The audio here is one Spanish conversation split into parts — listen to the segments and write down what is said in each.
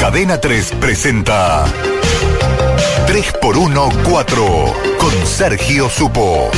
Cadena 3 presenta 3x1-4 con Sergio Supo.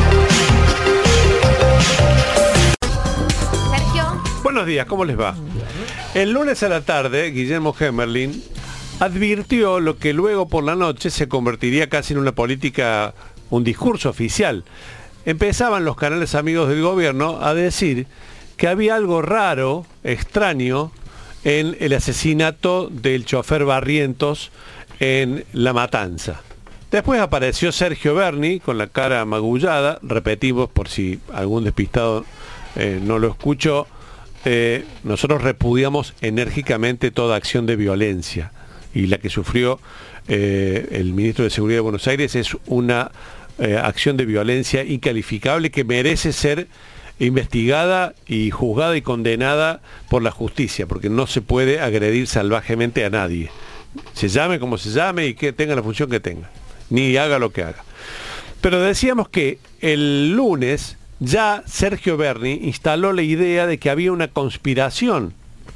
Sergio. Buenos días, ¿cómo les va? El lunes a la tarde, Guillermo Hemerling advirtió lo que luego por la noche se convertiría casi en una política, un discurso oficial. Empezaban los canales amigos del gobierno a decir que había algo raro, extraño, en el asesinato del chofer Barrientos en La Matanza. Después apareció Sergio Berni con la cara magullada, repetimos por si algún despistado no lo escuchó, nosotros repudiamos enérgicamente toda acción de violencia y la que sufrió el ministro de Seguridad de Buenos Aires es una acción de violencia incalificable que merece ser investigada y juzgada y condenada por la justicia, porque no se puede agredir salvajemente a nadie, se llame como se llame y que tenga la función que tenga, ni haga lo que haga. Pero decíamos que el lunes ya Sergio Berni instaló la idea de que había una conspiración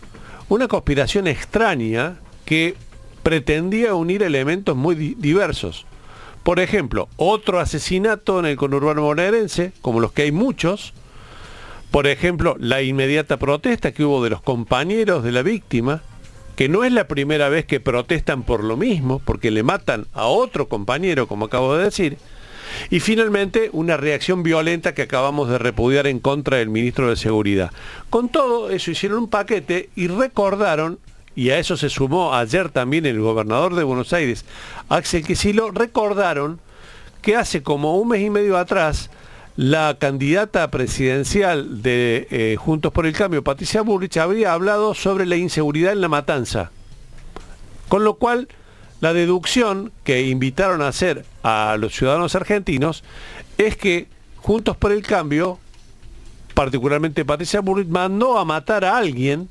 extraña que pretendía unir elementos muy diversos. Por ejemplo, otro asesinato en el conurbano bonaerense, como los que hay muchos. Por ejemplo, la inmediata protesta que hubo de los compañeros de la víctima, que no es la primera vez que protestan por lo mismo, porque le matan a otro compañero, como acabo de decir. Y finalmente, una reacción violenta que acabamos de repudiar en contra del ministro de Seguridad. Con todo eso hicieron un paquete y recordaron, y a eso se sumó ayer también el gobernador de Buenos Aires, Axel Kicillof, recordaron que hace como un mes y medio atrás, la candidata presidencial de Juntos por el Cambio, Patricia Bullrich, habría hablado sobre la inseguridad en La Matanza. Con lo cual, la deducción que invitaron a hacer a los ciudadanos argentinos es que Juntos por el Cambio, particularmente Patricia Bullrich, mandó a matar a alguien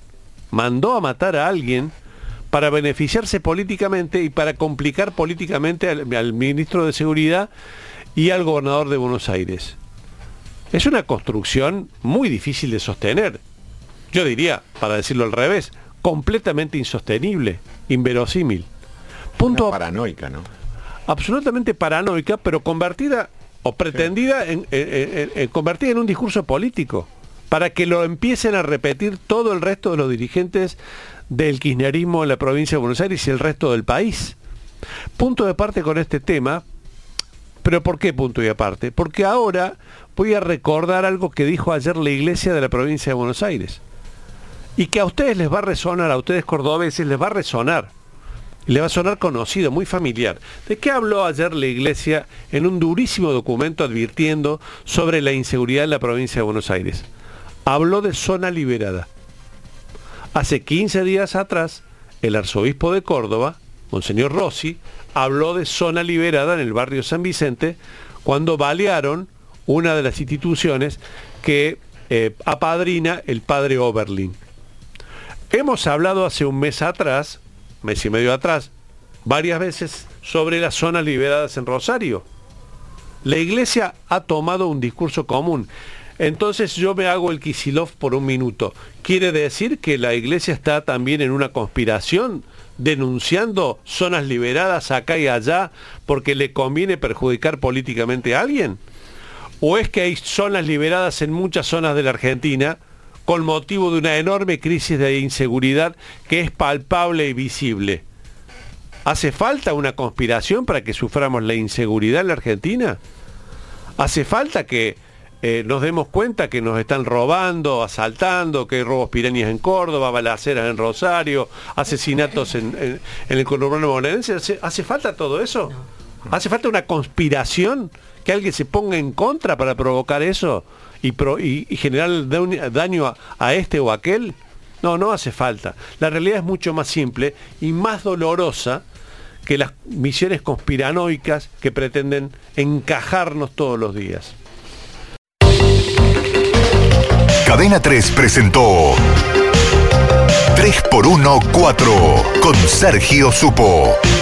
para beneficiarse políticamente y para complicar políticamente al ministro de Seguridad y al gobernador de Buenos Aires. Es una construcción muy difícil de sostener. Yo diría, para decirlo al revés, completamente insostenible, inverosímil. Punto paranoica, ¿no? Absolutamente paranoica, pero convertida o pretendida convertida en un discurso político, para que lo empiecen a repetir todo el resto de los dirigentes del kirchnerismo en la provincia de Buenos Aires y el resto del país. Punto de parte con este tema. ¿Pero por qué punto y aparte? Porque ahora voy a recordar algo que dijo ayer la iglesia de la provincia de Buenos Aires. Y que a ustedes les va a resonar, a ustedes cordobeses les va a resonar. Y les va a sonar conocido, muy familiar. ¿De qué habló ayer la iglesia en un durísimo documento advirtiendo sobre la inseguridad en la provincia de Buenos Aires? Habló de zona liberada. Hace 15 días atrás, el arzobispo de Córdoba, Monseñor Rossi, habló de zona liberada en el barrio San Vicente cuando balearon una de las instituciones que apadrina el padre Oberlin. Hemos hablado hace un mes atrás, mes y medio atrás, varias veces sobre las zonas liberadas en Rosario. La iglesia ha tomado un discurso común. Entonces yo me hago el Kicillof por un minuto. ¿Quiere decir que la iglesia está también en una conspiración denunciando zonas liberadas acá y allá porque le conviene perjudicar políticamente a alguien? ¿O es que hay zonas liberadas en muchas zonas de la Argentina con motivo de una enorme crisis de inseguridad que es palpable y visible? ¿Hace falta una conspiración para que suframos la inseguridad en la Argentina? ¿Hace falta que nos demos cuenta que nos están robando, asaltando, que hay robos pirámides en Córdoba, balaceras en Rosario, asesinatos en el conurbano bonaerense? ¿Hace falta todo eso? ¿Hace falta una conspiración? ¿Que alguien se ponga en contra para provocar eso y generar daño a este o aquel? No hace falta. La realidad es mucho más simple y más dolorosa que las misiones conspiranoicas que pretenden encajarnos todos los días. Cadena 3 presentó 3x1-4 con Sergio Supo.